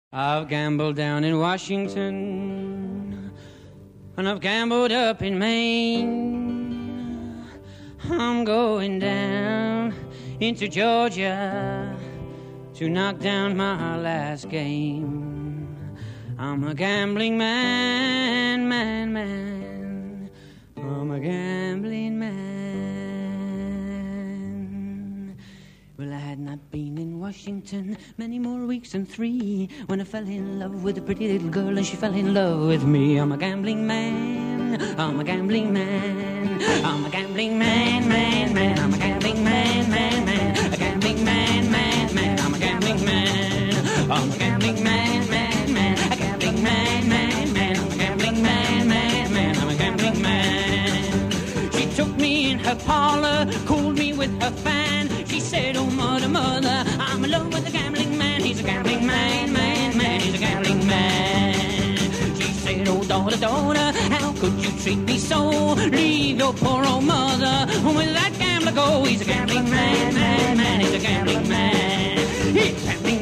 I've gambled down in Washington, and I've gambled up in Maine. I'm going down into Georgia to knock down my last game. I'm a gambling man. I'm a gambling man. Well, I had not been in Washington many more weeks than 3 when I fell in love with a pretty little girl and she fell in love with me. I'm a gambling man. I'm a gambling man. I'm a gambling man. I'm a gambling man. A gambling man. I'm a gambling man. I'm a gambling man. A gambling man. I'm a gambling man. I'm a gambling man. She took me in her parlor, cooled me with her fan. She said, oh, mother, I'm in love with a gambling man. He's a gambling man. He's a gambling man. She said, oh, daughter, how could you treat me so? Leave your poor old mother with that gambler go. He's a gambling man. He's a gambling man. He's a gambling